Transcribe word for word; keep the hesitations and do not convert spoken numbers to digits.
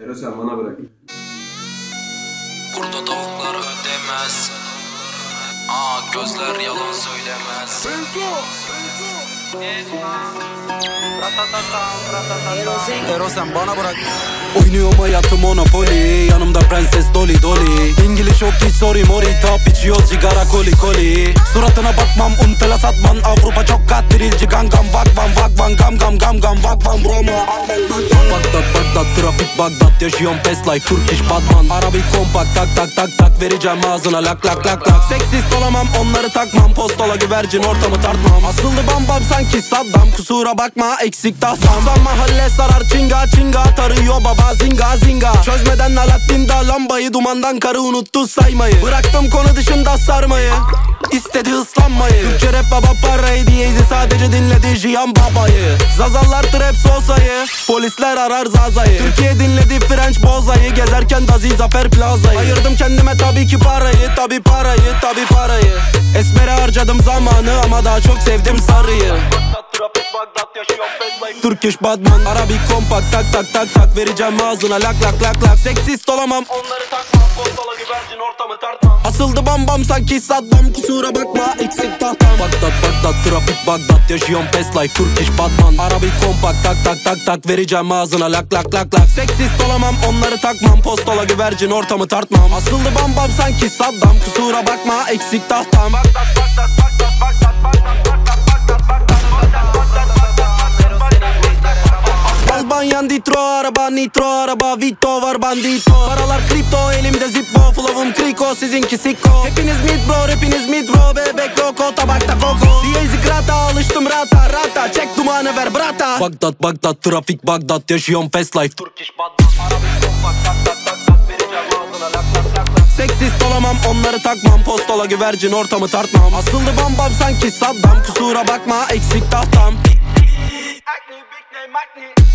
Ero sen bana bırak. Burada tavuklar ödemez. Aa, gözler yalan söylemez. Ero sen bana bırak. Oynuyorum hayatım Monopoly. Yanımda prenses Dolly Dolly. İngiliz yok hiç sorry mori. Tap içiyor sigara koli koli. Suratına bakmam untela satman. Avrupa çok kattirilci gangam. Vakvan vakvan gam gam gam gam vakvan Roma. Bagdat Bagdat trafik Bagdat. Yaşıyorum fast life Turkish Batman. Arabi kompakt tak tak tak tak. Vereceğim ağzına lak lak lak lak. Seksist olamam onları takmam. Postola güvercin ortamı tartmam. Asıldı bam bam sanki Saddam. Kusura bakma eksik tahtam. San mahalle sarar çinga çinga. Tarıyor baba zinga zinga. Çözmeden Alaaddin'da lambayı. Dumandan karı unuttu saymayı. Bıraktım konu dışında sarmayı. İstedi ıslanmayı. Türkçe rap baba parayı diyeydi. Sadece dinledi Jiyan babayı. Zazallar trap sosayı. Polisler arar Zaza'yı. Türkiye dinledi French bozayı. Gezerken Dazi Zafer Plaza'yı. Ayırdım kendime tabii ki parayı. Tabii parayı tabii parayı. Esmer'e harcadım zamanı ama daha çok sevdim sarıyı. Trafik Bagdat yaşıyorum fast life Turkish Batman. Arabi kompakt tak tak tak tak. Vereceğim ağzına lak lak lak lak. Seksist olamam onları takmam. Postola güvercin ortamı tartmam. Asıldı bam bam sanki Saddam. Kusura bakma eksik tahtam. Bagdat Bagdat trafik Bagdat yaşıyorum fast life Turkish Batman. Arabi kompakt tak tak tak tak. Vereceğim ağzına lak lak lak lak. Seksist olamam onları takmam. Postola güvercin ortamı tartmam. Asıldı bam bam sanki Saddam. Kusura bakma eksik tahtam. Bagdat Bagdat Bagdat Bagdat Bagdat Albanyan ditro araba nitro araba Vito var bandito. Paralar kripto elimde zippo. Flow'um kriko sizinki sikko. Hepiniz mid bro hepiniz mid bro. Bebek loko tabakta koko. Diyezi grata alıştım rata rata. Çek dumanı ver brata. Bagdat Bagdat trafik Bagdat yaşıyorum fast life Turkish Batman. Arabi kompakt tak tak tak tak. Vereceğim ağzına lak lak lak lak. Seksist olamam onları takmam. Postola güvercin ortamı tartmam. Asıldı bam bam sanki Saddam. Kusura bakma eksik tahtam. Acne, big name, acne.